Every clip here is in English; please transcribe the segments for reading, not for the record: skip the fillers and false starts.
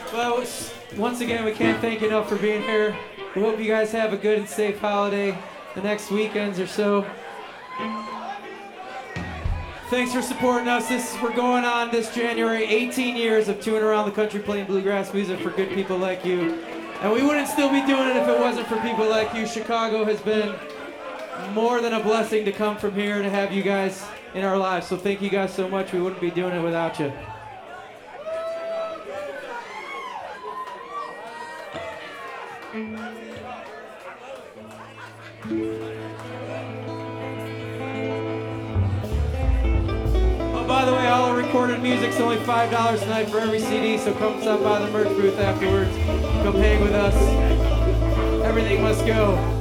Well, once again, we can't thank you enough for being here. We hope you guys have a good and safe holiday the next weekends or so. Thanks for supporting us. We're going on this January 18 years of touring around the country playing bluegrass music for good people like you. And we wouldn't still be doing it if it wasn't for people like you. Chicago has been more than a blessing to come from here and to have you guys in our lives. So thank you guys so much. We wouldn't be doing it without you. Oh, by the way, all our recorded music's only $5 tonight for every CD, so come stop by the merch booth afterwards. Come hang with us. Everything must go.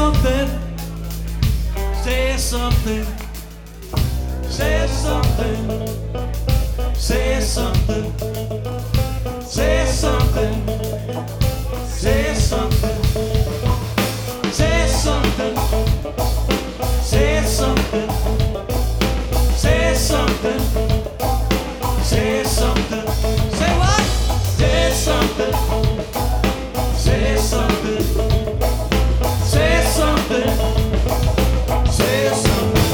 something, say something, say something, say something, say something, say something, say something, say something, say something, say something, say what? Say something, say something, say something, say something.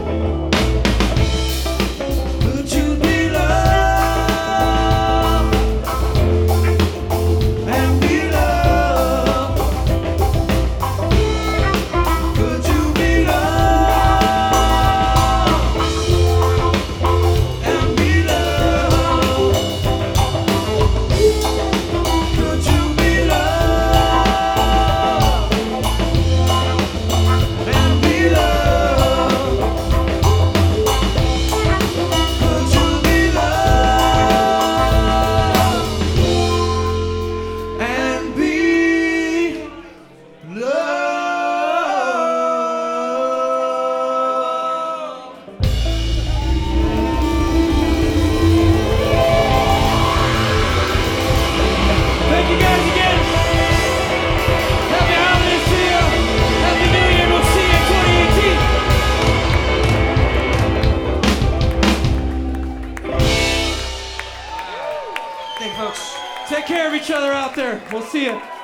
Could you be loved and be loved? Could you be loved and be loved? Could you be loved and be loved? Could you be loved and be loved? Thank you guys again. Happy holidays to you. Happy New Year. We'll see you in 2018. Thank you, folks. Take care of each other out there. We'll see you.